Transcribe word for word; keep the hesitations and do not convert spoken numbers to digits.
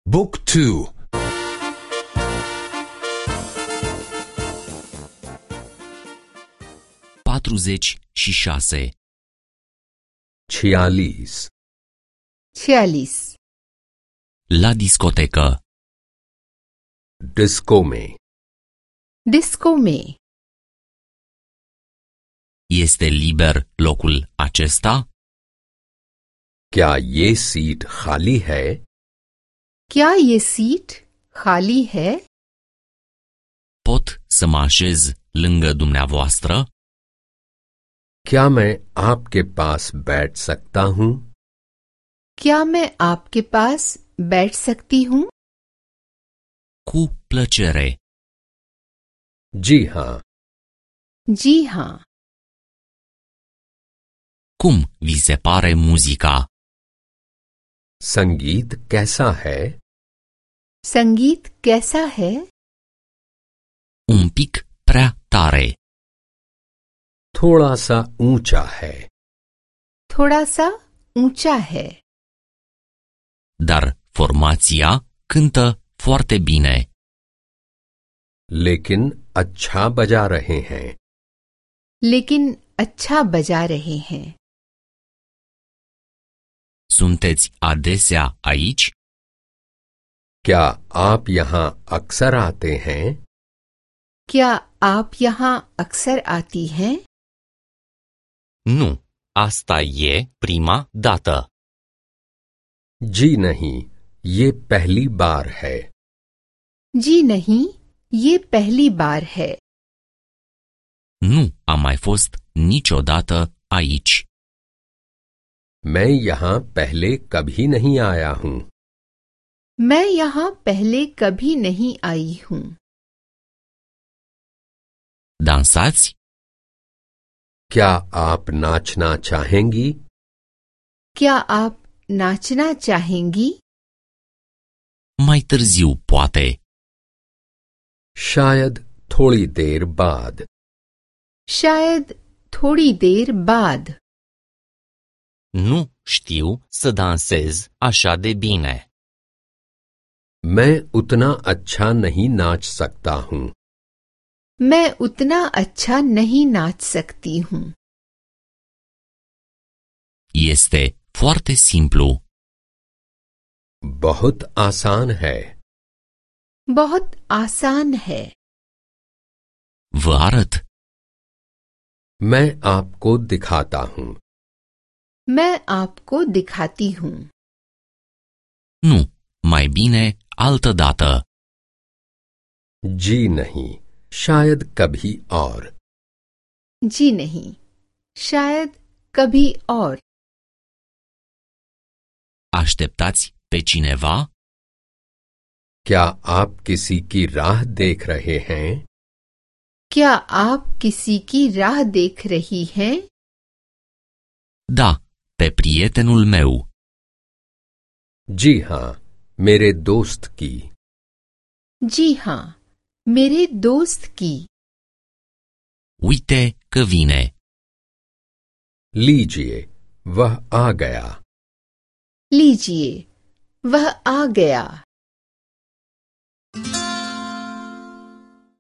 บุ๊กทู patruzeci și șase. छियालीस छियालीस La discotecă. Disco में डिस्को में Este liber locul acesta? क्या ये सीट खाली है? क्या ये सीट खाली है? Pot să mă așez lângă dumneavoastră? क्या मैं आपके पास बैठ सकता हूँ? क्या मैं आपके पास बैठ सकती हूँ? Cu plăcere. जी हाँ. जी हाँ. Cum vi se pare muzica? संगीत कैसा है? संगीत कैसा है? Un pic prea tare. थोड़ा सा ऊंचा है. थोड़ा सा ऊंचा है. Dar formația cântă foarte bine. लेकिन अच्छा बजा रहे हैं. लेकिन अच्छा बजा रहे हैं. Sunteți adesea aici? क्या आप यहाँ अक्सर आते हैं? क्या आप यहाँ अक्सर आती हैं? Nu, asta e prima dată. जी नहीं, ये पहली बार है. जी नहीं, ये पहली बार है. Nu am mai fost niciodată aici. मैं यहाँ पहले कभी नहीं आया हूँ. मैं यहाँ पहले कभी नहीं आई हूँ. Dansați? क्या आप नाचना चाहेंगी? क्या आप नाचना चाहेंगी? Mai târziu, poate. शायद थोड़ी देर बाद. शायद थोड़ी देर बाद. Nu știu să dansez așa de bine. मैं उतना अच्छा नहीं नाच सकता हूँ. मैं उतना अच्छा नहीं नाच सकती हूँ. Este foarte simplu. बहुत आसान है. बहुत आसान है. Vă arăt. मैं आपको दिखाता हूँ. मैं आपको दिखाती हूँ. Nu, mai bine altă dată. जी नहीं, शायद कभी और. जी नहीं, शायद कभी और. Așteptați pe cineva? क्या आप किसी की राह देख रहे हैं? क्या आप किसी की राह देख रही हैं? Da, pe prietenul meu. जी हाँ, मेरे दोस्त की. जी हाँ, मेरे दोस्त की. Uite că vine. लीजिए, वह आ गया. लीजिए, वह आ गया.